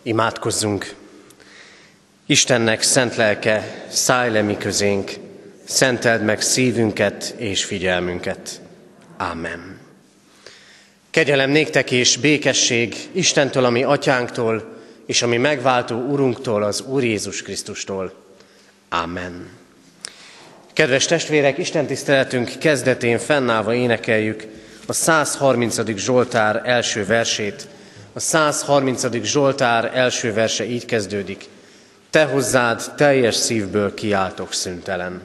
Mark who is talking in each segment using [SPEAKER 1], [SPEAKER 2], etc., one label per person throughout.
[SPEAKER 1] Imádkozzunk! Istennek szent lelke, szállj le mi közénk, szenteld meg szívünket és figyelmünket. Ámen. Kegyelem néktek és békesség Istentől, a mi atyánktól, és a mi megváltó Urunktól, az Úr Jézus Krisztustól. Ámen. Kedves testvérek, istentiszteletünk kezdetén fennállva énekeljük a 130. Zsoltár első versét. A 130. Zsoltár első verse így kezdődik. Te hozzád teljes szívből kiáltok szüntelen.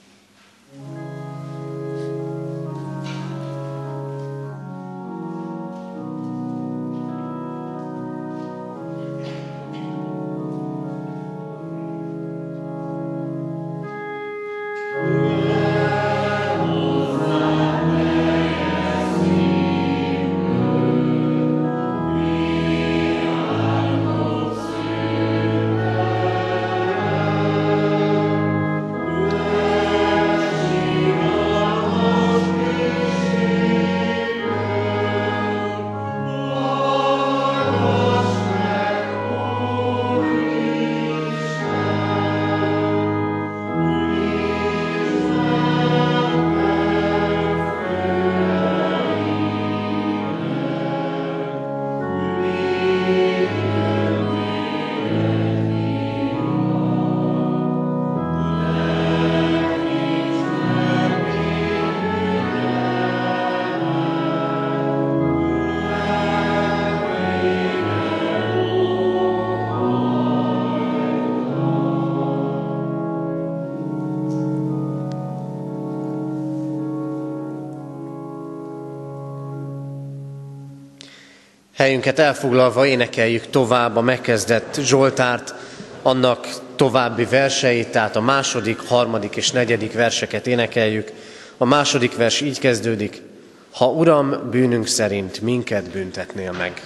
[SPEAKER 1] Helyünket elfoglalva énekeljük tovább a megkezdett Zsoltárt, annak további verseit, tehát a második, harmadik és negyedik verseket énekeljük. A második vers így kezdődik: ha Uram, bűnünk szerint minket büntetnél meg.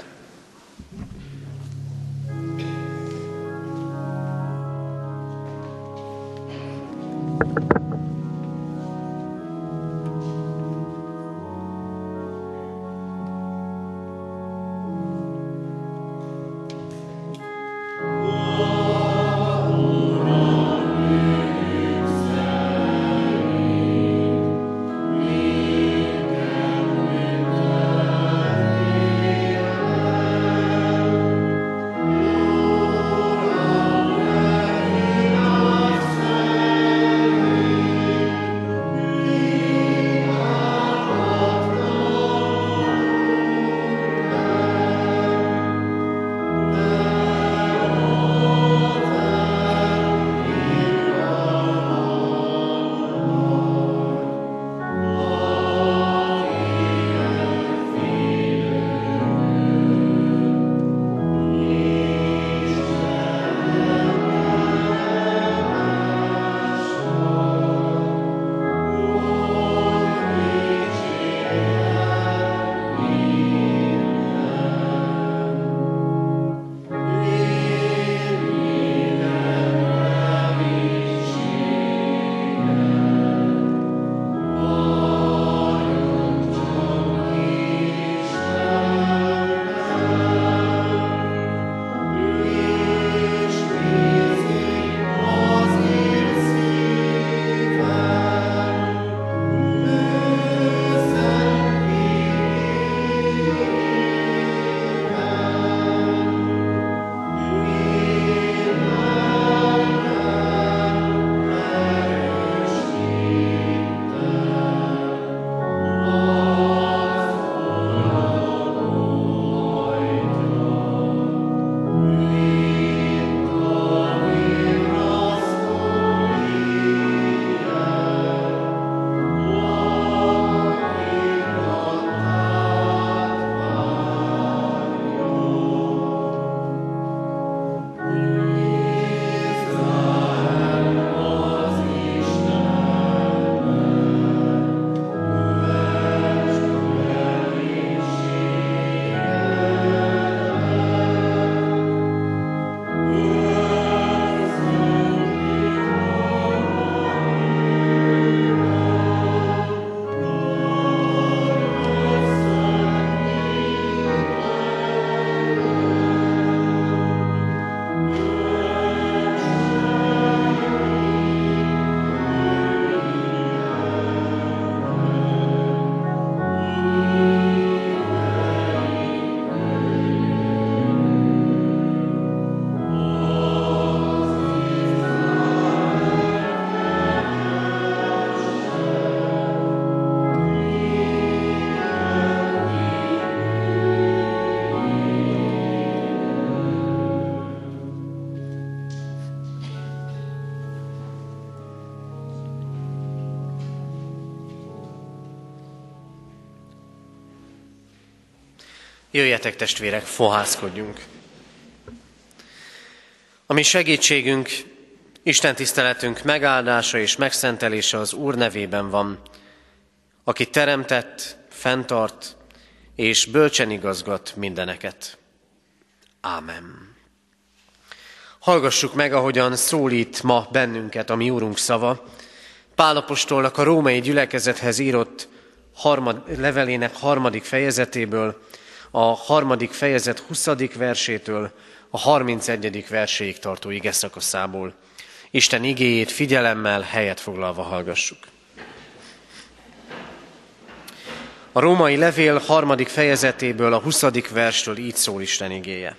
[SPEAKER 1] Jöjjetek, testvérek, fohászkodjunk. A mi segítségünk, Isten tiszteletünk megáldása és megszentelése az Úr nevében van, aki teremtett, fenntart és bölcsen igazgat mindeneket. Ámen. Hallgassuk meg, ahogyan szólít ma bennünket a mi Úrunk szava, Pál apostolnak a római gyülekezethez írott levelének 3. fejezetéből, a 3. fejezet 20. versétől a 31. verséig tartó igeszakaszából. Isten igéjét figyelemmel, helyet foglalva hallgassuk. A római levél 3. fejezetéből a 20. verstől így szól Isten igéje.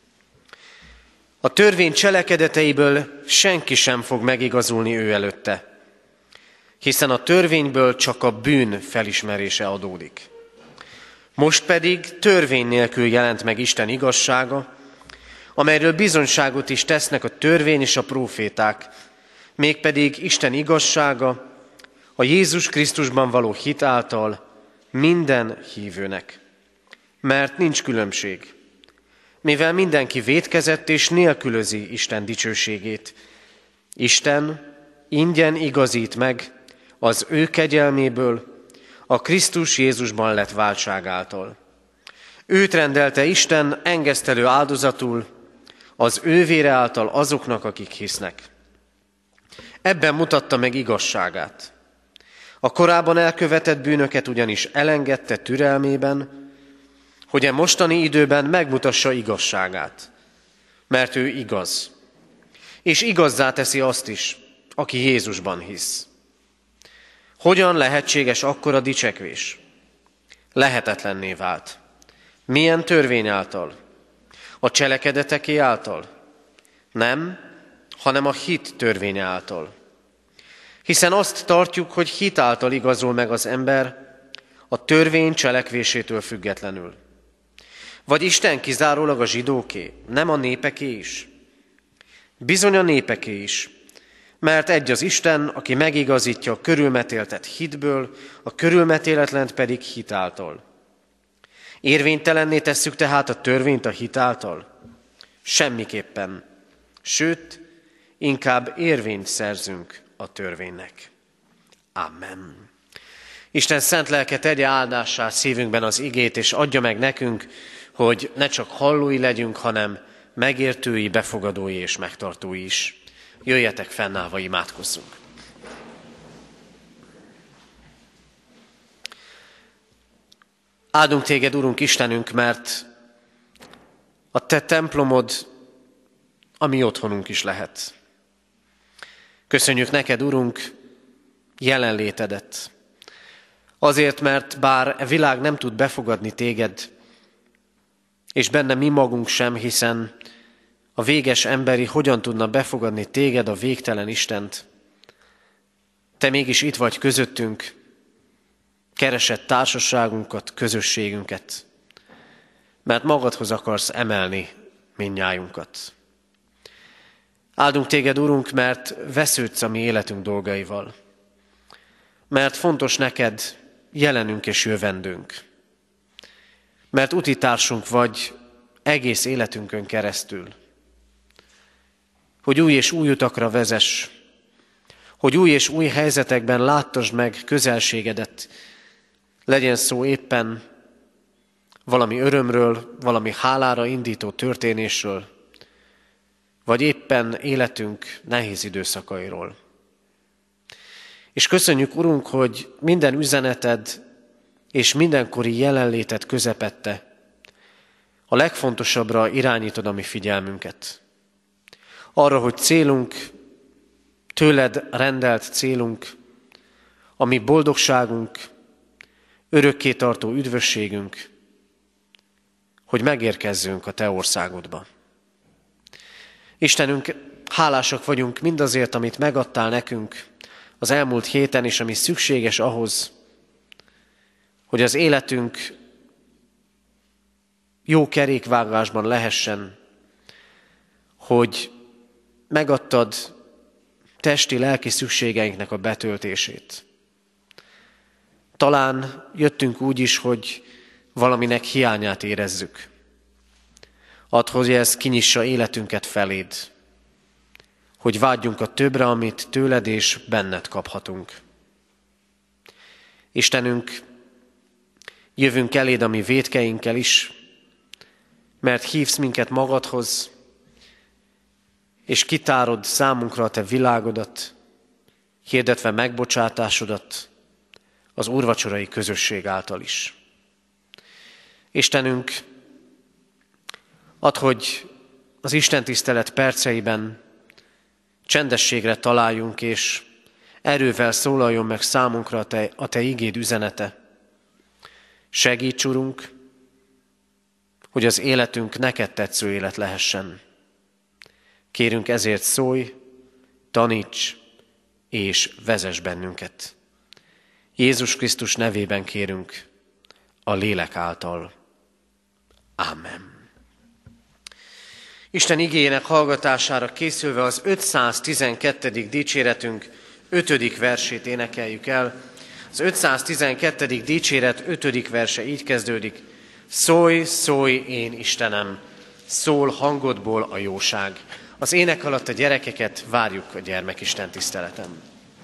[SPEAKER 1] A törvény cselekedeteiből senki sem fog megigazulni ő előtte, hiszen a törvényből csak a bűn felismerése adódik. Most pedig törvény nélkül jelent meg Isten igazsága, amelyről bizonyságot is tesznek a törvény és a próféták, mégpedig Isten igazsága a Jézus Krisztusban való hit által minden hívőnek. Mert nincs különbség, mivel mindenki vétkezett és nélkülözi Isten dicsőségét. Isten ingyen igazít meg az ő kegyelméből, a Krisztus Jézusban lett váltság által. Őt rendelte Isten engesztelő áldozatul az ő vére által azoknak, akik hisznek. Ebben mutatta meg igazságát. A korábban elkövetett bűnöket ugyanis elengedte türelmében, hogy a mostani időben megmutassa igazságát, mert ő igaz. És igazzá teszi azt is, aki Jézusban hisz. Hogyan lehetséges akkora dicsekvés? Lehetetlenné vált. Milyen törvény által? A cselekedeteké által? Nem, hanem a hit törvénye által. Hiszen azt tartjuk, hogy hit által igazol meg az ember a törvény cselekvésétől függetlenül. Vagy Isten kizárólag a zsidóké, nem a népeké is? Bizony a népeké is, mert egy az Isten, aki megigazítja a körülmetéltet hitből, a körülmetéletlent pedig hit által. Érvénytelenné tesszük tehát a törvényt a hit által? Semmiképpen. Sőt, inkább érvényt szerzünk a törvénynek. Amen. Isten szent lelke tegye áldássá szívünkben az igét, és adja meg nekünk, hogy ne csak hallói legyünk, hanem megértői, befogadói és megtartói is. Jöjjetek, fennállva imádkozzunk. Áldunk téged, Urunk Istenünk, mert a te templomod a mi otthonunk is lehet. Köszönjük neked, Urunk, jelenlétedet. Azért, mert bár a világ nem tud befogadni téged, és benne mi magunk sem, hiszen a véges emberi hogyan tudna befogadni téged, a végtelen Istent. Te mégis itt vagy közöttünk, keresed társaságunkat, közösségünket, mert magadhoz akarsz emelni mindnyájunkat. Áldunk téged, Urunk, mert vesződsz a mi életünk dolgaival, mert fontos neked jelenünk és jövendőnk, mert utitársunk vagy egész életünkön keresztül, hogy új és új utakra vezess, hogy új és új helyzetekben láttasd meg közelségedet, legyen szó éppen valami örömről, valami hálára indító történésről, vagy éppen életünk nehéz időszakairól. És köszönjük, Urunk, hogy minden üzeneted és mindenkori jelenléted közepette a legfontosabbra irányítod a mi figyelmünket. Arra, hogy célunk, tőled rendelt célunk, a mi boldogságunk, örökkétartó üdvösségünk, hogy megérkezzünk a te országodba. Istenünk, hálásak vagyunk mindazért, amit megadtál nekünk az elmúlt héten, és ami szükséges ahhoz, hogy az életünk jó kerékvágásban lehessen, hogy megadtad testi, lelki szükségeinknek a betöltését. Talán jöttünk úgy is, hogy valaminek hiányát érezzük. Add, hogy ez kinyissa életünket feléd, hogy vágyjunk a többre, amit tőled és benned kaphatunk. Istenünk, jövünk eléd a mi vétkeinkkel is, mert hívsz minket magadhoz, és kitárod számunkra a te világodat, hirdetve megbocsátásodat az úrvacsorai közösség által is. Istenünk, add, hogy az istentisztelet perceiben csendességre találjunk, és erővel szólaljon meg számunkra a te igéd üzenete. Segíts, Urunk, hogy az életünk neked tetsző élet lehessen. Kérünk ezért szólj, taníts és vezess bennünket. Jézus Krisztus nevében kérünk, a lélek által. Ámen. Isten igéjének hallgatására készülve az 512. dicséretünk 5. versét énekeljük el. Az 512. dicséret 5. verse így kezdődik. Szólj, szólj, én Istenem, szól hangodból a jóság. Az ének alatt a gyerekeket várjuk a gyermekisten tiszteleten.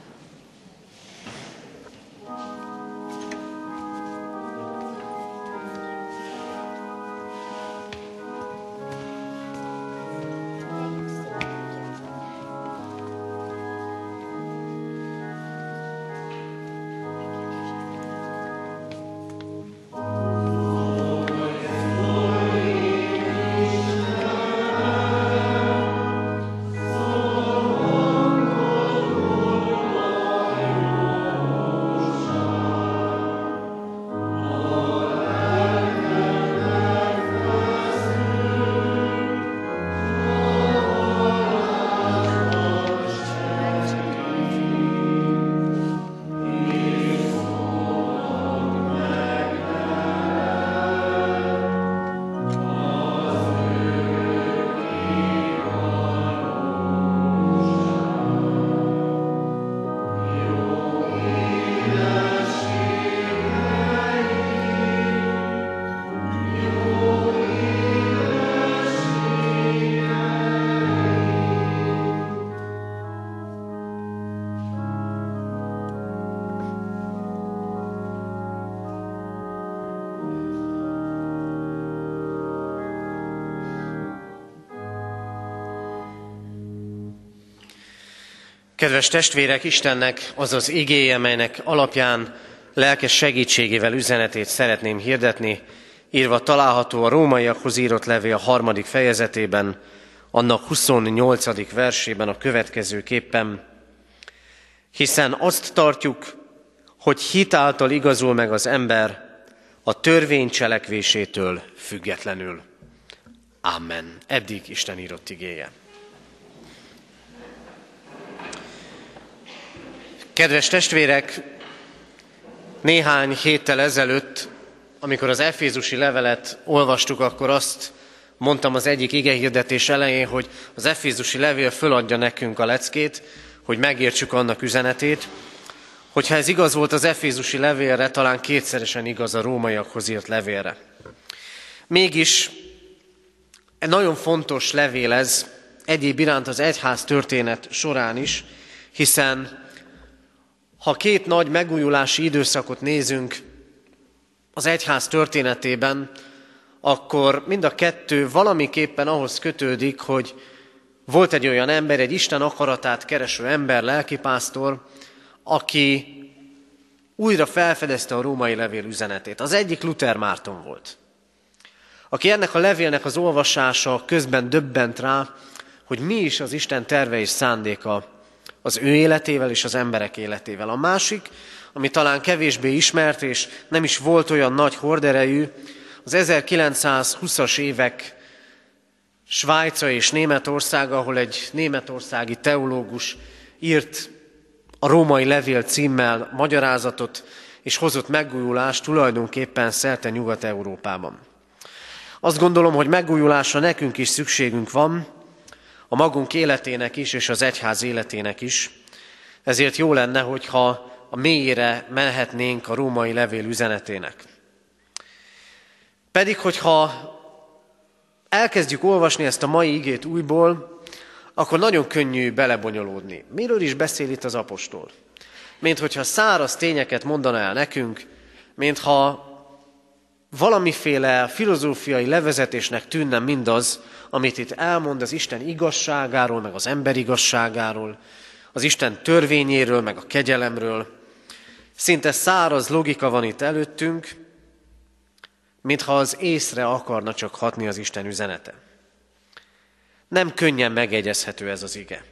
[SPEAKER 1] Kedves testvérek, Istennek az az igéje, melynek alapján lelkes segítségével üzenetét szeretném hirdetni, írva található a Rómaiakhoz írott levél 3. fejezetében, annak 28. versében a következőképpen. Hiszen azt tartjuk, hogy hit által igazul meg az ember a törvény cselekvésétől függetlenül. Amen. Eddig Isten írott igéje. Kedves testvérek, néhány héttel ezelőtt, amikor az efézusi levelet olvastuk, akkor azt mondtam az egyik igehirdetés elején, hogy az efézusi levél föladja nekünk a leckét, hogy megértsük annak üzenetét. Hogyha ez igaz volt az efézusi levélre, talán kétszeresen igaz a rómaiakhoz írt levélre. Mégis egy nagyon fontos levél ez, egyéb iránt az egyház történet során is, hiszen ha két nagy megújulási időszakot nézünk az egyház történetében, akkor mind a kettő valamiképpen ahhoz kötődik, hogy volt egy olyan ember, egy Isten akaratát kereső ember, lelkipásztor, aki újra felfedezte a római levél üzenetét. Az egyik Luther Márton volt, aki ennek a levélnek az olvasása közben döbbent rá, hogy mi is az Isten terve és szándéka az ő életével és az emberek életével. A másik, ami talán kevésbé ismert, és nem is volt olyan nagy horderejű, az 1920-as évek Svájca és Németország, ahol egy németországi teológus írt a római levél címmel magyarázatot, és hozott megújulást tulajdonképpen szerte Nyugat-Európában. Azt gondolom, hogy megújulásra nekünk is szükségünk van, a magunk életének is, és az egyház életének is. Ezért jó lenne, hogyha a mélyére mehetnénk a római levél üzenetének. Pedig, hogyha elkezdjük olvasni ezt a mai igét újból, akkor nagyon könnyű belebonyolódni. Miről is beszél itt az apostol? Mint hogyha száraz tényeket mondana el nekünk, mintha valamiféle filozófiai levezetésnek tűnne mindaz, amit itt elmond az Isten igazságáról, meg az ember igazságáról, az Isten törvényéről, meg a kegyelemről. Szinte száraz logika van itt előttünk, mintha az észre akarna csak hatni az Isten üzenete. Nem könnyen megegyezhető ez az ige.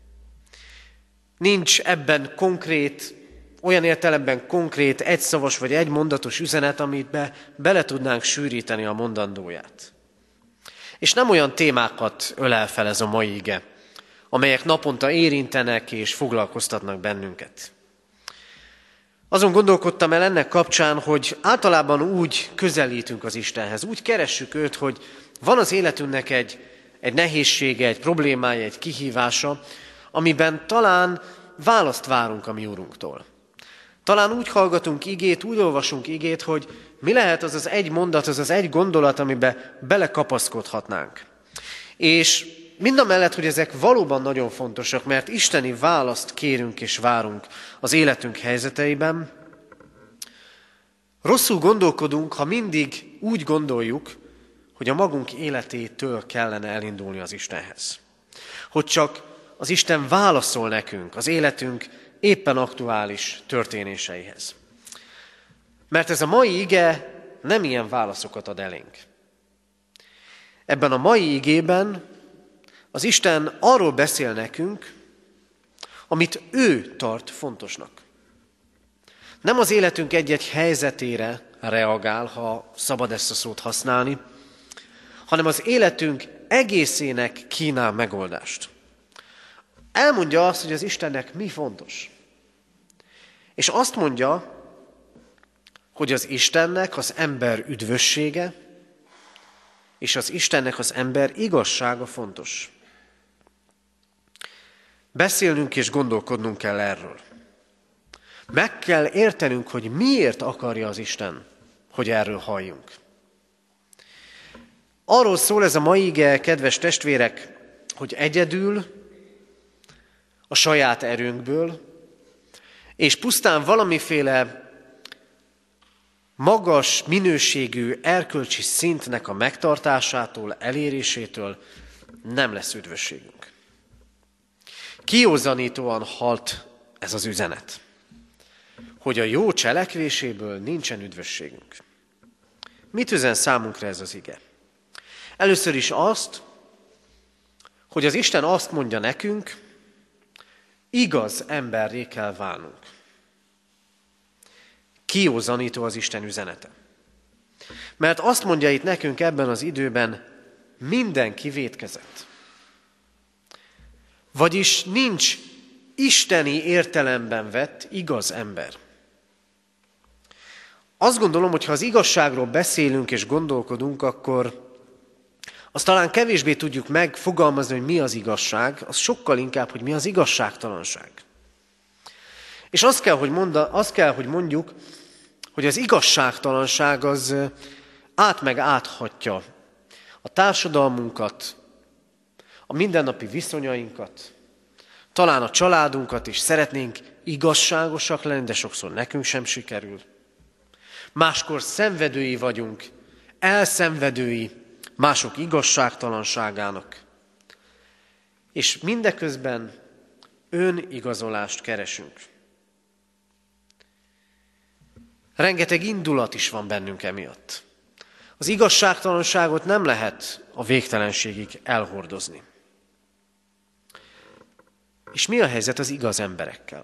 [SPEAKER 1] Nincs ebben konkrét, olyan értelemben konkrét, egyszavas vagy egymondatos üzenet, amit bele tudnánk sűríteni a mondandóját. És nem olyan témákat ölel fel ez a mai ige, amelyek naponta érintenek és foglalkoztatnak bennünket. Azon gondolkodtam el ennek kapcsán, hogy általában úgy közelítünk az Istenhez, úgy keressük őt, hogy van az életünknek egy nehézsége, egy problémája, egy kihívása, amiben talán választ várunk a mi Urunktól. Talán úgy hallgatunk igét, úgy olvasunk igét, hogy mi lehet az az egy mondat, az az egy gondolat, amiben belekapaszkodhatnánk. És mindamellett, hogy ezek valóban nagyon fontosak, mert isteni választ kérünk és várunk az életünk helyzeteiben, rosszul gondolkodunk, ha mindig úgy gondoljuk, hogy a magunk életétől kellene elindulni az Istenhez. Hogy csak az Isten válaszol nekünk az életünk éppen aktuális történéseihez. Mert ez a mai ige nem ilyen válaszokat ad elénk. Ebben a mai igében az Isten arról beszél nekünk, amit ő tart fontosnak. Nem az életünk egy-egy helyzetére reagál, ha szabad ezt a szót használni, hanem az életünk egészének kínál megoldást. Elmondja azt, hogy az Istennek mi fontos. És azt mondja, hogy az Istennek az ember üdvössége, és az Istennek az ember igazsága fontos. Beszélnünk és gondolkodnunk kell erről. Meg kell értenünk, hogy miért akarja az Isten, hogy erről halljunk. Arról szól ez a mai ige, kedves testvérek, hogy egyedül, a saját erőnkből, és pusztán valamiféle magas minőségű erkölcsi szintnek a megtartásától, elérésétől nem lesz üdvösségünk. Kiózanítóan halt ez az üzenet, hogy a jó cselekvéséből nincsen üdvösségünk. Mit üzen számunkra ez az ige? Először is azt, hogy az Isten azt mondja nekünk, igaz emberré kell válnunk. Kiózanító az Isten üzenete. Mert azt mondja itt nekünk ebben az időben, mindenki vétkezett. Vagyis nincs isteni értelemben vett igaz ember. Azt gondolom, hogy ha az igazságról beszélünk és gondolkodunk, akkor azt talán kevésbé tudjuk megfogalmazni, hogy mi az igazság, az sokkal inkább, hogy mi az igazságtalanság. És azt kell, hogy mondjuk, hogy az igazságtalanság az áthatja a társadalmunkat, a mindennapi viszonyainkat, talán a családunkat is szeretnénk igazságosak lenni, de sokszor nekünk sem sikerül. Máskor szenvedői vagyunk, elszenvedői mások igazságtalanságának. És mindeközben önigazolást keresünk. Rengeteg indulat is van bennünk emiatt. Az igazságtalanságot nem lehet a végtelenségig elhordozni. És mi a helyzet az igaz emberekkel?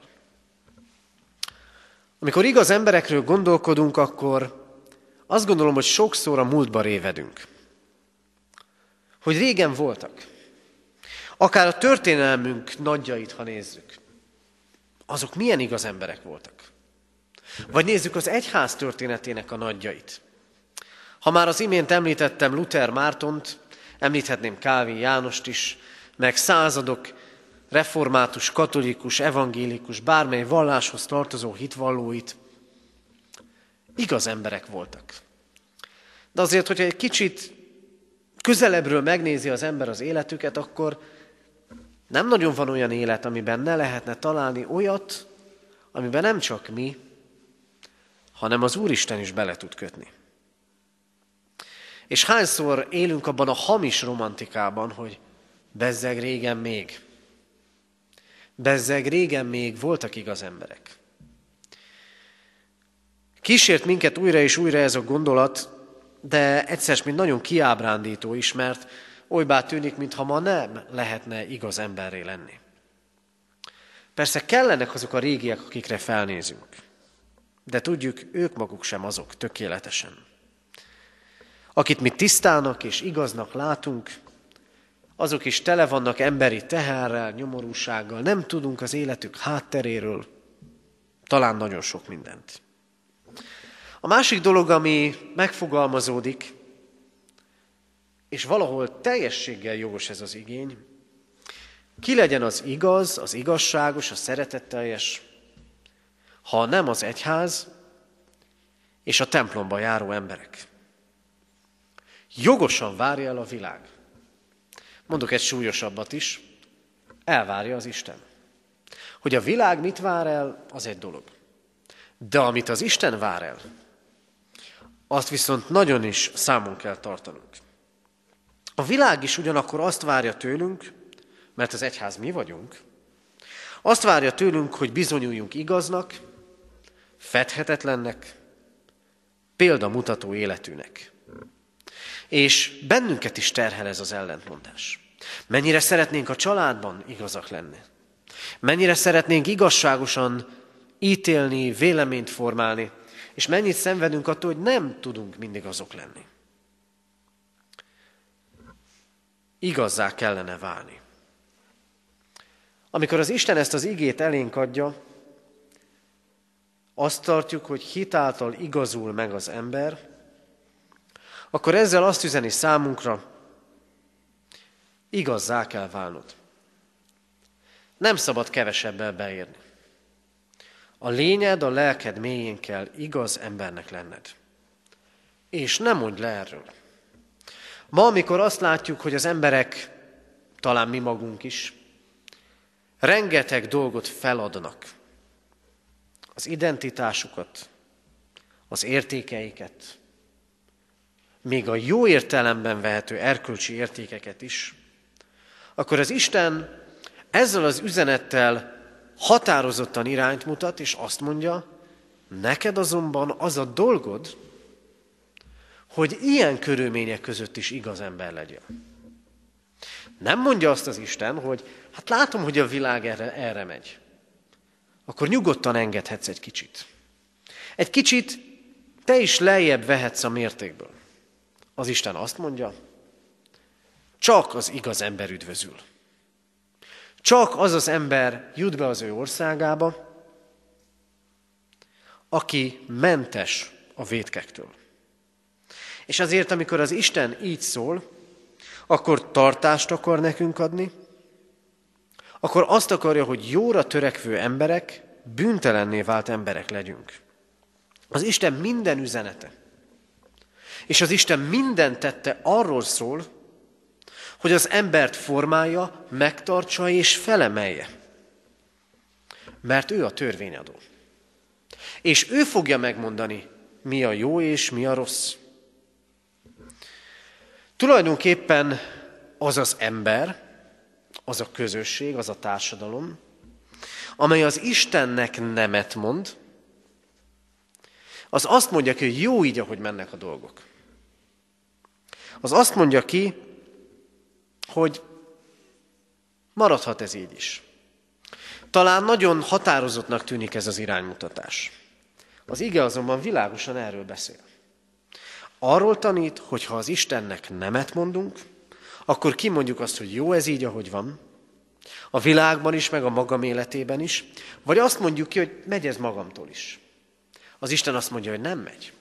[SPEAKER 1] Amikor igaz emberekről gondolkodunk, akkor azt gondolom, hogy sokszor a múltba révedünk. Hogy régen voltak. Akár a történelmünk nagyjait, ha nézzük. Azok milyen igaz emberek voltak. Vagy nézzük az egyház történetének a nagyjait. Ha már az imént említettem Luther Mártont, említhetném Kálvin Jánost is, meg századok református, katolikus, evangélikus, bármely valláshoz tartozó hitvallóit. Igaz emberek voltak. De azért, hogyha egy kicsit közelebbről megnézi az ember az életüket, akkor nem nagyon van olyan élet, amiben ne lehetne találni olyat, amiben nem csak mi, hanem az Úristen is bele tud kötni. És hányszor élünk abban a hamis romantikában, hogy bezzeg régen még voltak igaz emberek. Kísért minket újra és újra ez a gondolat, de egyszer mint nagyon kiábrándító is, mert olybá tűnik, mintha ma nem lehetne igaz emberré lenni. Persze kellenek azok a régiek, akikre felnézünk, de tudjuk, ők maguk sem azok tökéletesen. Akit mi tisztának és igaznak látunk, azok is tele vannak emberi teherrel, nyomorúsággal, nem tudunk az életük hátteréről, talán nagyon sok mindent. A másik dolog, ami megfogalmazódik, és valahol teljességgel jogos ez az igény, ki legyen az igaz, az igazságos, a szeretetteljes, ha nem az egyház és a templomba járó emberek. Jogosan várja el a világ. Mondok egy súlyosabbat is, elvárja az Isten. Hogy a világ mit vár el, az egy dolog. De amit az Isten vár el, azt viszont nagyon is számon kell tartanunk. A világ is ugyanakkor azt várja tőlünk, mert az egyház mi vagyunk, azt várja tőlünk, hogy bizonyuljunk igaznak, fedhetetlennek, példamutató életűnek. És bennünket is terhel ez az ellentmondás. Mennyire szeretnénk a családban igazak lenni. Mennyire szeretnénk igazságosan ítélni, véleményt formálni, és mennyit szenvedünk attól, hogy nem tudunk mindig azok lenni. Igazzá kellene válni. Amikor az Isten ezt az igét elénk adja, azt tartjuk, hogy hitáltal igazul meg az ember, akkor ezzel azt üzeni számunkra, igazzá kell válnod. Nem szabad kevesebbel beérni. A lényed, a lelked mélyén kell igaz embernek lenned. És nem mondj le erről. Ma, amikor azt látjuk, hogy az emberek, talán mi magunk is, rengeteg dolgot feladnak. Az identitásukat, az értékeiket, még a jó értelemben vehető erkölcsi értékeket is, akkor az Isten ezzel az üzenettel határozottan irányt mutat, és azt mondja, neked azonban az a dolgod, hogy ilyen körülmények között is igaz ember legyél. Nem mondja azt az Isten, hogy hát látom, hogy a világ erre megy. Akkor nyugodtan engedhetsz egy kicsit. Egy kicsit te is lejjebb vehetsz a mértékből. Az Isten azt mondja, csak az igaz ember üdvözül. Csak az az ember jut be az ő országába, aki mentes a vétkektől. És azért, amikor az Isten így szól, akkor tartást akar nekünk adni, akkor azt akarja, hogy jóra törekvő emberek, bűntelenné vált emberek legyünk. Az Isten minden üzenete, és az Isten minden tette arról szól, hogy az embert formálja, megtartsa és felemelje. Mert ő a törvényadó. És ő fogja megmondani, mi a jó és mi a rossz. Tulajdonképpen az az ember, az a közösség, az a társadalom, amely az Istennek nemet mond, az azt mondja ki, hogy jó így, ahogy mennek a dolgok. Az azt mondja ki, hogy maradhat ez így is. Talán nagyon határozottnak tűnik ez az iránymutatás. Az ige azonban világosan erről beszél. Arról tanít, hogy ha az Istennek nemet mondunk, akkor kimondjuk azt, hogy jó ez így, ahogy van, a világban is, meg a magam életében is, vagy azt mondjuk ki, hogy megy ez magamtól is. Az Isten azt mondja, hogy nem megy.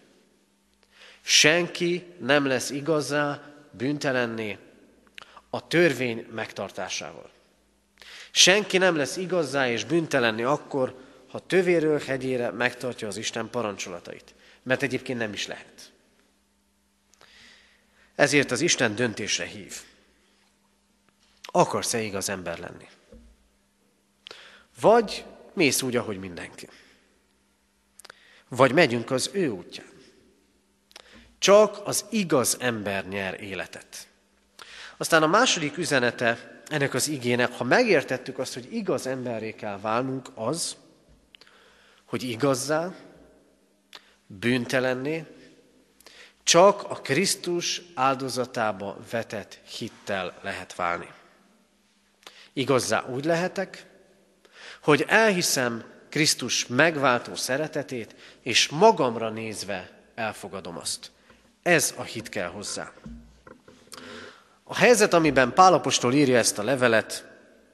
[SPEAKER 1] Senki nem lesz igazzá, bűntelenné a törvény megtartásával. Senki nem lesz igazzá és bűntelenné akkor, ha tövéről hegyére megtartja az Isten parancsolatait. Mert egyébként nem is lehet. Ezért az Isten döntésre hív. Akarsz-e igaz ember lenni? Vagy mész úgy, ahogy mindenki? Vagy megyünk az ő útján? Csak az igaz ember nyer életet. Aztán a második üzenete ennek az igének, ha megértettük azt, hogy igaz emberré kell válnunk, az, hogy igazzá, bűntelenné, csak a Krisztus áldozatába vetett hittel lehet válni. Igazzá úgy lehetek, hogy elhiszem Krisztus megváltó szeretetét, és magamra nézve elfogadom azt. Ez a hit kell hozzá. A helyzet, amiben Pál apostol írja ezt a levelet,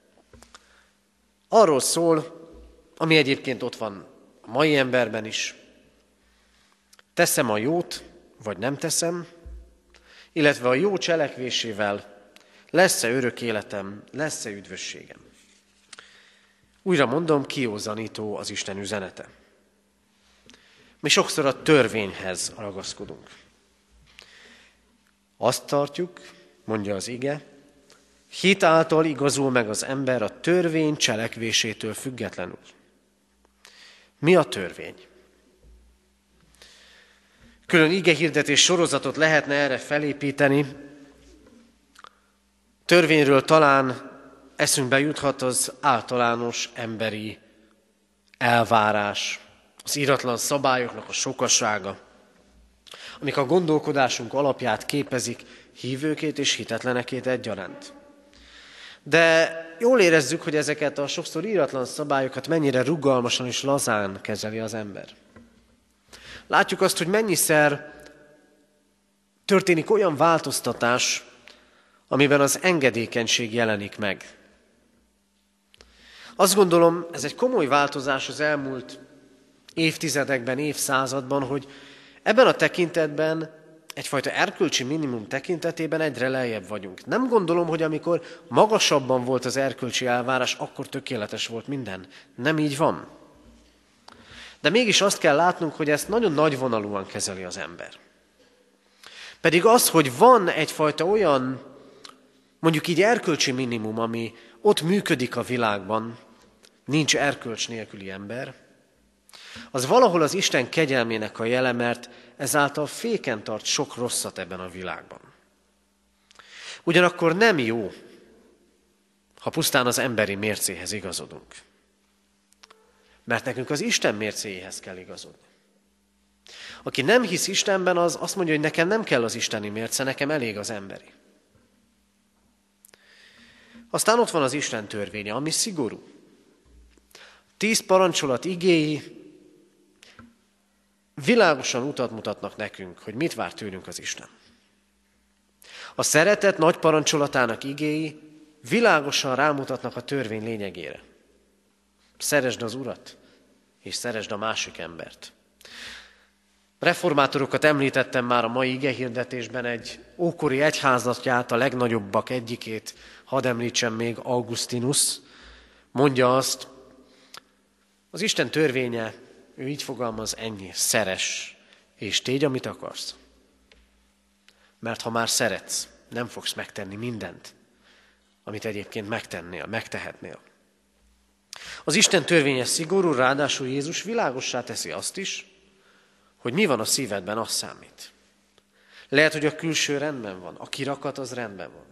[SPEAKER 1] arról szól, ami egyébként ott van a mai emberben is. Teszem a jót, vagy nem teszem, illetve a jó cselekvésével lesz-e örök életem, lesz-e üdvösségem. Újra mondom, kiózanító az Isten üzenete. Mi sokszor a törvényhez ragaszkodunk. Azt tartjuk, mondja az ige, hit által igazul meg az ember a törvény cselekvésétől függetlenül. Mi a törvény? Külön igehirdetés sorozatot lehetne erre felépíteni. Törvényről talán eszünkbe juthat az általános emberi elvárás, az íratlan szabályoknak a sokasága, amik a gondolkodásunk alapját képezik, hívőkét és hitetlenekét egyaránt. De jól érezzük, hogy ezeket a sokszor íratlan szabályokat mennyire rugalmasan és lazán kezeli az ember. Látjuk azt, hogy mennyiszer történik olyan változtatás, amiben az engedékenység jelenik meg. Azt gondolom, ez egy komoly változás az elmúlt évtizedekben, évszázadban, hogy ebben a tekintetben, egyfajta erkölcsi minimum tekintetében egyre lejjebb vagyunk. Nem gondolom, hogy amikor magasabban volt az erkölcsi elvárás, akkor tökéletes volt minden. Nem így van. De mégis azt kell látnunk, hogy ezt nagyon nagyvonalúan kezeli az ember. Pedig az, hogy van egyfajta olyan, mondjuk így erkölcsi minimum, ami ott működik a világban, nincs erkölcs nélküli ember, az valahol az Isten kegyelmének a jele, mert ezáltal féken tart sok rosszat ebben a világban. Ugyanakkor nem jó, ha pusztán az emberi mércéhez igazodunk. Mert nekünk az Isten mércéjéhez kell igazodni. Aki nem hisz Istenben, az azt mondja, hogy nekem nem kell az isteni mérce, nekem elég az emberi. Aztán ott van az Isten törvénye, ami szigorú. 10 parancsolat igéi világosan utat mutatnak nekünk, hogy mit vár tőlünk az Isten. A szeretet nagy parancsolatának igéi világosan rámutatnak a törvény lényegére. Szeresd az Urat, és szeresd a másik embert. Reformátorokat említettem már a mai igehirdetésben, egy ókori egyházatját, a legnagyobbak egyikét, hadd említsem még, Augustinus, mondja azt, az Isten törvénye, ő így fogalmaz, ennyi, szeress, és tégy, amit akarsz. Mert ha már szeretsz, nem fogsz megtenni mindent, amit egyébként megtehetnél. Az Isten törvénye szigorú, ráadásul Jézus világossá teszi azt is, hogy mi van a szívedben, az számít. Lehet, hogy a külső rendben van, a kirakat az rendben van.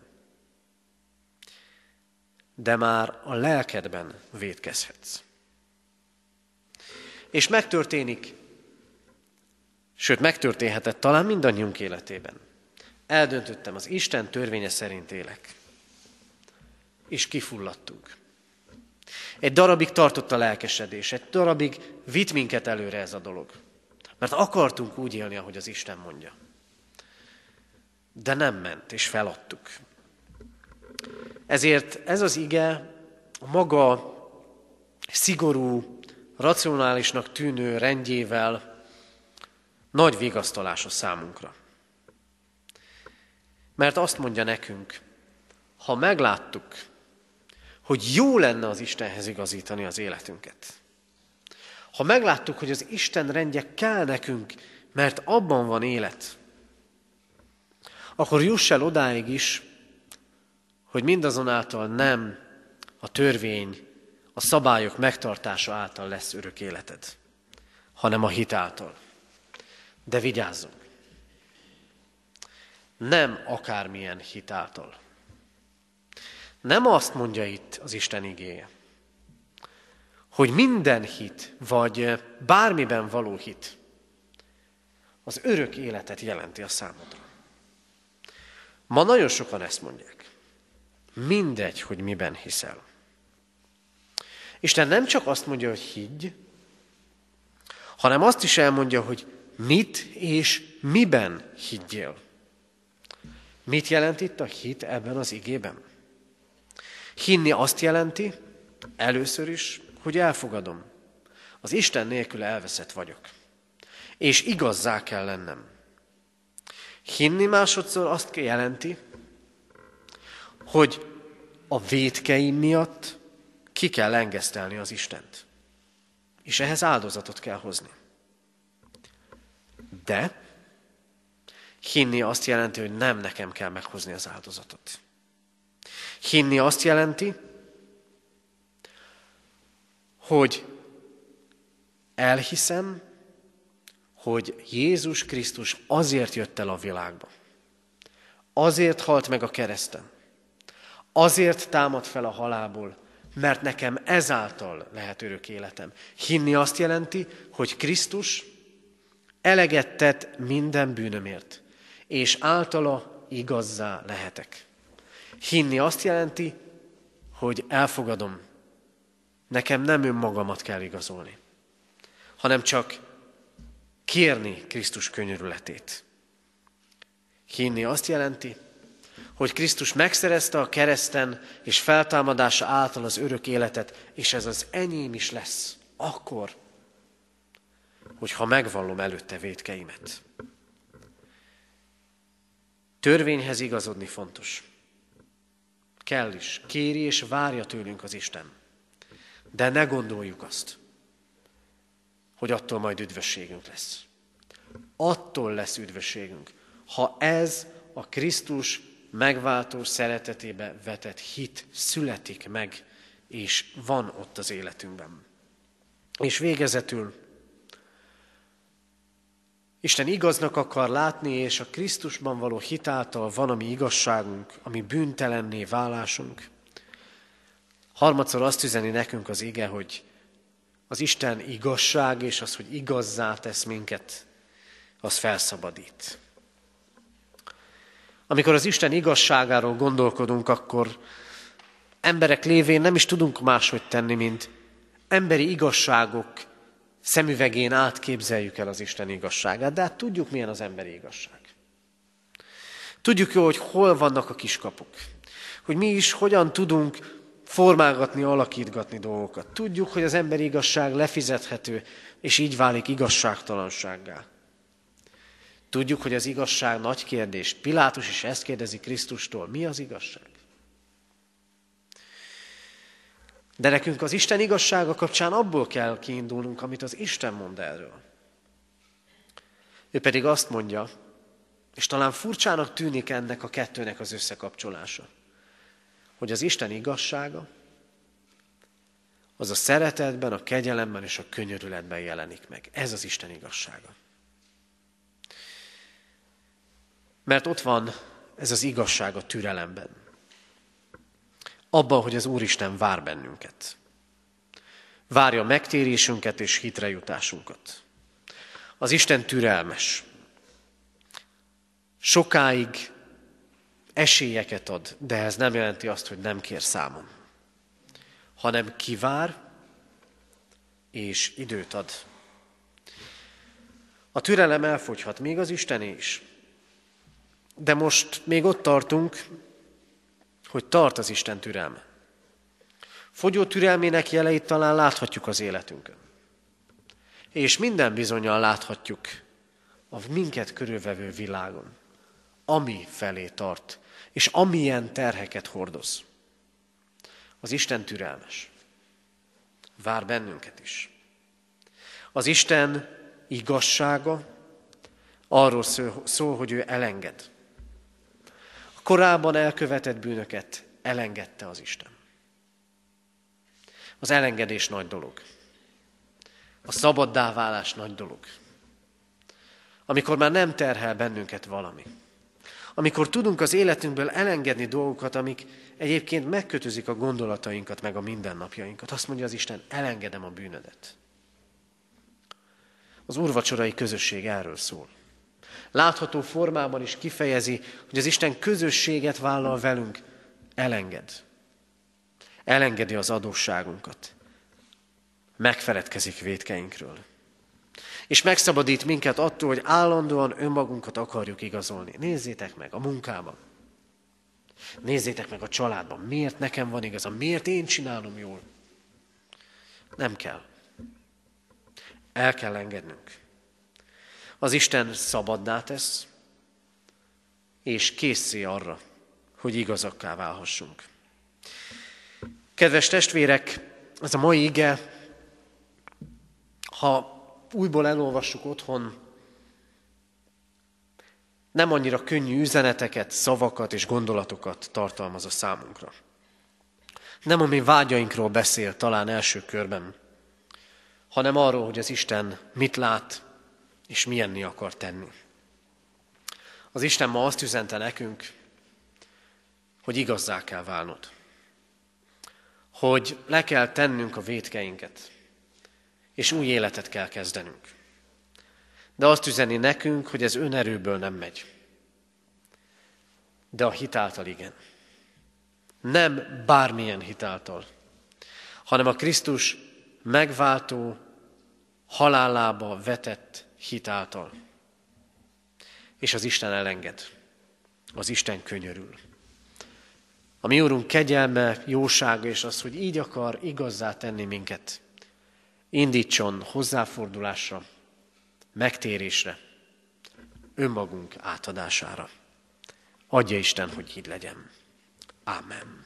[SPEAKER 1] De már a lelkedben vétkezhetsz. És megtörténik, sőt megtörténhetett talán mindannyiunk életében. Eldöntöttem, az Isten törvénye szerint élek. És kifulladtunk. Egy darabig tartott a lelkesedés, egy darabig vitt minket előre ez a dolog. Mert akartunk úgy élni, ahogy az Isten mondja. De nem ment, és feladtuk. Ezért ez az ige a maga szigorú, racionálisnak tűnő rendjével nagy vigasztalás a számunkra. Mert azt mondja nekünk, ha megláttuk, hogy jó lenne az Istenhez igazítani az életünket, ha megláttuk, hogy az Isten rendje kell nekünk, mert abban van élet, akkor juss el odáig is, hogy mindazonáltal nem a törvény, a szabályok megtartása által lesz örök életed, hanem a hit által. De vigyázzunk! Nem akármilyen hit által. Nem azt mondja itt az Isten igéje, hogy minden hit, vagy bármiben való hit, az örök életet jelenti a számodra. Ma nagyon sokan ezt mondják. Mindegy, hogy miben hiszel. Isten nem csak azt mondja, hogy higgy, hanem azt is elmondja, hogy mit és miben higgyél. Mit jelent itt a hit ebben az igében? Hinni azt jelenti, először is, hogy elfogadom. Az Isten nélkül elveszett vagyok. És igazzá kell lennem. Hinni másodszor azt jelenti, hogy a vétkeim miatt ki kell engesztelni az Istent. És ehhez áldozatot kell hozni. De hinni azt jelenti, hogy nem nekem kell meghozni az áldozatot. Hinni azt jelenti, hogy elhiszem, hogy Jézus Krisztus azért jött el a világba. Azért halt meg a kereszten. Azért támad fel a halálból, mert nekem ezáltal lehet örök életem. Hinni azt jelenti, hogy Krisztus eleget tett minden bűnömért, és általa igazzá lehetek. Hinni azt jelenti, hogy elfogadom, nekem nem önmagamat kell igazolni, hanem csak kérni Krisztus könyörületét. Hinni azt jelenti, hogy Krisztus megszerezte a kereszten és feltámadása által az örök életet, és ez az enyém is lesz, akkor, hogyha megvallom előtte vétkeimet. Törvényhez igazodni fontos. Kell is, kéri és várja tőlünk az Isten. De ne gondoljuk azt, hogy attól majd üdvösségünk lesz. Attól lesz üdvösségünk, ha ez a Krisztus megváltó szeretetébe vetett hit születik meg, és van ott az életünkben. És végezetül Isten igaznak akar látni, és a Krisztusban való hit által van a mi igazságunk, a mi bűntelenné válásunk. Harmadszor azt üzeni nekünk az ige, hogy az Isten igazság, és az, hogy igazzá tesz minket, az felszabadít. Amikor az Isten igazságáról gondolkodunk, akkor emberek lévén nem is tudunk máshogy tenni, mint emberi igazságok szemüvegén átképzeljük el az Isten igazságát, de hát tudjuk, milyen az emberi igazság. Tudjuk jó, hogy hol vannak a kiskapuk, hogy mi is hogyan tudunk formálgatni, alakítgatni dolgokat. Tudjuk, hogy az emberi igazság lefizethető, és így válik igazságtalansággá. Tudjuk, hogy az igazság nagy kérdés. Pilátus is ezt kérdezi Krisztustól. Mi az igazság? De nekünk az Isten igazsága kapcsán abból kell kiindulnunk, amit az Isten mond erről. Ő pedig azt mondja, és talán furcsának tűnik ennek a kettőnek az összekapcsolása, hogy az Isten igazsága az a szeretetben, a kegyelemben és a könyörületben jelenik meg. Ez az Isten igazsága. Mert ott van ez az igazság a türelemben. Abban, hogy az Úristen vár bennünket. Várja megtérésünket és hitre jutásunkat. Az Isten türelmes. Sokáig esélyeket ad, de ez nem jelenti azt, hogy nem kér számon. Hanem kivár és időt ad. A türelem elfogyhat, még az Istené is. De most még ott tartunk, hogy tart az Isten türelme. Fogyó türelmének jeleit talán láthatjuk az életünkön. És minden bizonnyal láthatjuk a minket körülvevő világon, ami felé tart, és amilyen terheket hordoz. Az Isten türelmes. Vár bennünket is. Az Isten igazsága arról szól, hogy ő elenged. korábban elkövetett bűnöket elengedte az Isten. Az elengedés nagy dolog. A szabaddá válás nagy dolog. Amikor már nem terhel bennünket valami. Amikor tudunk az életünkből elengedni dolgokat, amik egyébként megkötözik a gondolatainkat, meg a mindennapjainkat. Azt mondja az Isten, elengedem a bűnödet. Az úrvacsorai közösség erről szól. Látható formában is kifejezi, hogy az Isten közösséget vállal velünk, elenged. Elengedi az adósságunkat. Megfeledkezik vétkeinkről. És megszabadít minket attól, hogy állandóan önmagunkat akarjuk igazolni. Nézzétek meg a munkában. Nézzétek meg a családban. Miért nekem van igazam? Miért én csinálom jól? Nem kell. El kell engednünk. Az Isten szabaddá tesz, és készé arra, hogy igazakká válhassunk. Kedves testvérek, ez a mai ige, ha újból elolvassuk otthon, nem annyira könnyű üzeneteket, szavakat és gondolatokat tartalmaz a számunkra. Nem a mi vágyainkról beszél talán első körben, hanem arról, hogy az Isten mit lát és milyenné akar tenni. Az Isten ma azt üzente nekünk, hogy igazzá kell válnod. Hogy le kell tennünk a vétkeinket, és új életet kell kezdenünk. De azt üzeni nekünk, hogy ez önerőből nem megy. De a hitáltal igen. Nem bármilyen hitáltal, hanem a Krisztus megváltó, halálába vetett hitáltal. És az Isten elenged. Az Isten könyörül. A mi Úrunk kegyelme, jósága és az, hogy így akar igazzá tenni minket, indítson hozzáfordulásra, megtérésre, önmagunk átadására. Adja Isten, hogy így legyen. Ámen.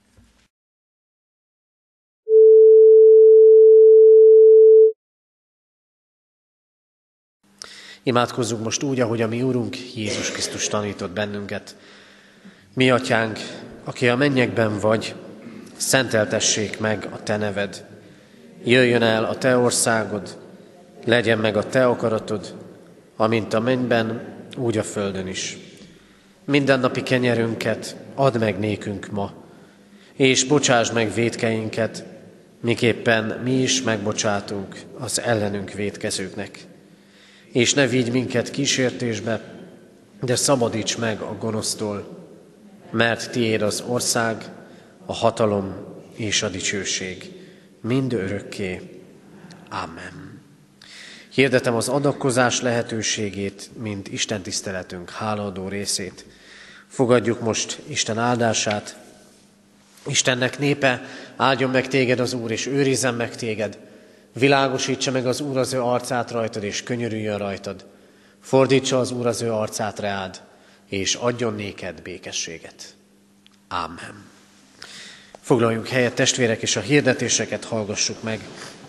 [SPEAKER 1] Imádkozzunk most úgy, ahogy a mi Úrunk Jézus Krisztus tanított bennünket. Mi Atyánk, aki a mennyekben vagy, szenteltessék meg a Te neved. Jöjjön el a Te országod, legyen meg a Te akaratod, amint a mennyben, úgy a földön is. Mindennapi kenyerünket add meg nékünk ma, és bocsásd meg vétkeinket, miképpen mi is megbocsátunk az ellenünk vétkezőknek. És ne vigy minket kísértésbe, de szabadíts meg a gonosztól, mert tiéd az ország, a hatalom és a dicsőség, mind örökké. Ámen. Hirdetem az adakozás lehetőségét, mint Isten tiszteletünk hálaadó részét. Fogadjuk most Isten áldását. Istennek népe, áldjon meg téged az Úr, és őrizzen meg téged. Világosítsa meg az Úr az ő arcát rajtad, és könyörüljön rajtad. Fordítsa az Úr az ő arcát reád, és adjon néked békességet. Ámen. Foglaljunk helyet, testvérek, és a hirdetéseket hallgassuk meg.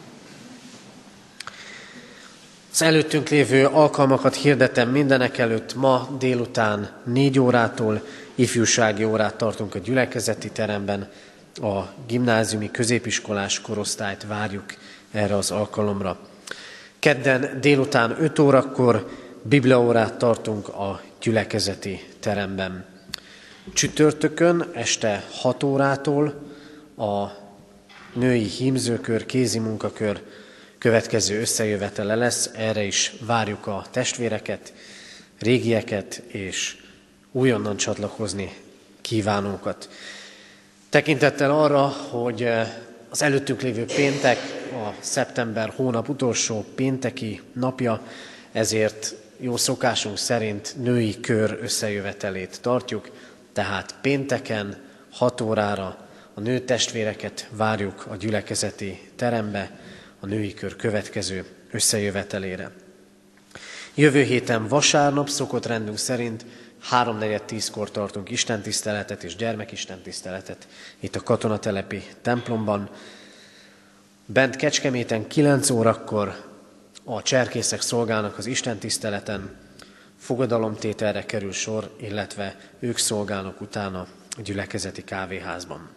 [SPEAKER 1] Az előttünk lévő alkalmakat hirdetem mindenek előtt. Ma délután 4 órától ifjúsági órát tartunk a gyülekezeti teremben. A gimnáziumi középiskolás korosztályt várjuk erre az alkalomra. Kedden délután 5 órakor bibliaórát tartunk a gyülekezeti teremben. Csütörtökön este 6 órától a női hímzőkör, kézi munkakör következő összejövetele lesz. Erre is várjuk a testvéreket, régieket és újonnan csatlakozni kívánókat. Tekintettel arra, hogy az előttünk lévő péntek a szeptember hónap utolsó pénteki napja, ezért jó szokásunk szerint női kör összejövetelét tartjuk, tehát pénteken 6 órára a nő testvéreket várjuk a gyülekezeti terembe, a női kör következő összejövetelére. Jövő héten vasárnap szokott rendünk szerint 3:4-10-kor tartunk istentiszteletet és gyermekistentiszteletet itt a katonatelepi templomban. Bent Kecskeméten 9 órakor a cserkészek szolgálnak az istentiszteleten, fogadalomtételre kerül sor, illetve ők szolgálnak utána a gyülekezeti kávéházban.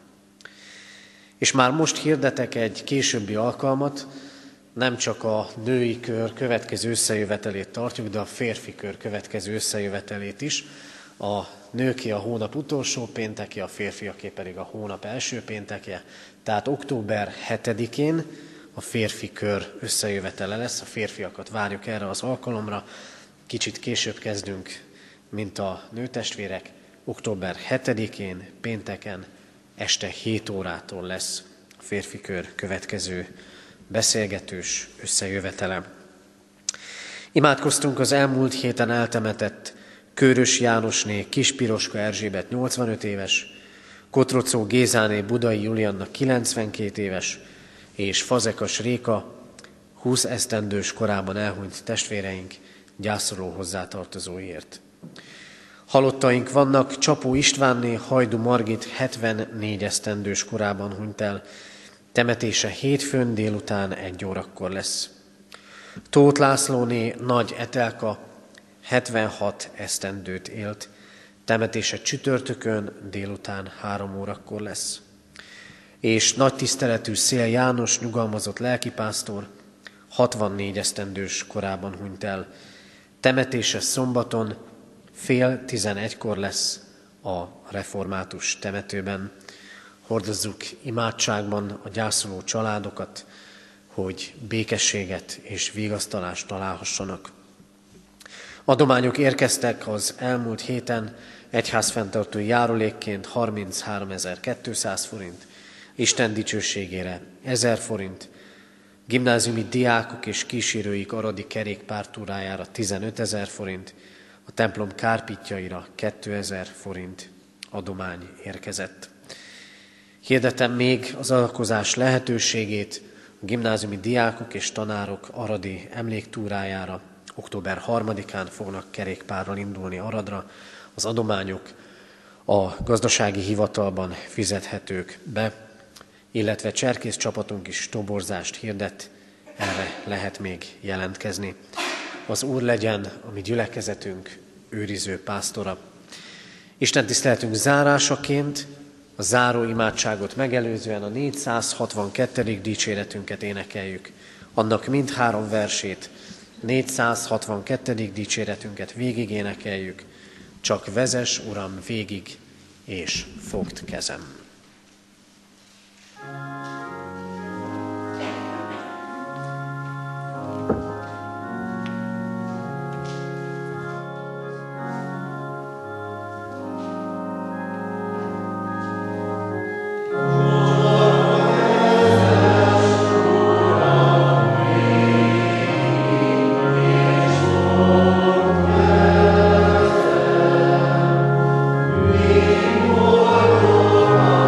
[SPEAKER 1] És már most hirdetek egy későbbi alkalmat, nem csak a női kör következő összejövetelét tartjuk, de a férfi kör következő összejövetelét is. A nőké a hónap utolsó pénteke, a férfiaké pedig a hónap első pénteke. Tehát október 7-én a férfi kör összejövetele lesz, a férfiakat várjuk erre az alkalomra. Kicsit később kezdünk, mint a nőtestvérek. Október 7-én, pénteken, este 7 órától lesz a férfi kör következő beszélgetős összejövetele. Imádkoztunk az elmúlt héten eltemetett Kőrös Jánosné Kispiroska Erzsébet 85 éves, Kotrocó Gézáné Budai Julianna 92 éves, és Fazekas Réka 20 esztendős korában elhunyt testvéreink gyászoló hozzátartozóiért. Halottaink vannak: Csapó Istvánné Hajdu Margit 74 esztendős korában hunyt el, temetése hétfőn délután 1 órakor lesz. Tóth Lászlóné Nagy Etelka 76 esztendőt élt, temetése csütörtökön délután 3 órakor lesz. És nagy tiszteletű Szél János nyugalmazott lelkipásztor 64 esztendős korában hunyt el, temetése szombaton 10:30 lesz a református temetőben. Hordozzuk imádságban a gyászoló családokat, hogy békességet és vigasztalást találhassanak. Adományok érkeztek az elmúlt héten: egyházfenntartói járulékként 33.200 forint, Isten dicsőségére 1000 forint, gimnáziumi diákok és kísérőik aradi kerékpártúrájára 15.000 forint, a templom kárpitjaira 2000 forint adomány érkezett. Hirdetem még az adakozás lehetőségét: a gimnáziumi diákok és tanárok aradi emléktúrájára október 3-án fognak kerékpárral indulni Aradra. Az adományok a gazdasági hivatalban fizethetők be, illetve cserkész csapatunk is toborzást hirdet, erre lehet még jelentkezni. Az Úr legyen a mi gyülekezetünk őriző pásztora. Isten tiszteletünk zárásaként, a záró imádságot megelőzően a 462. dicséretünket énekeljük. Annak mindhárom versét, 462. dicséretünket végig énekeljük. Csak vezess, Uram, végig, és fogd kezem.
[SPEAKER 2] Oh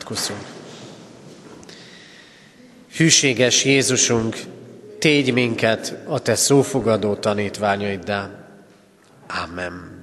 [SPEAKER 1] Imádkozzunk. Hűséges Jézusunk, tégy minket a Te szófogadó tanítványaiddá. Amen.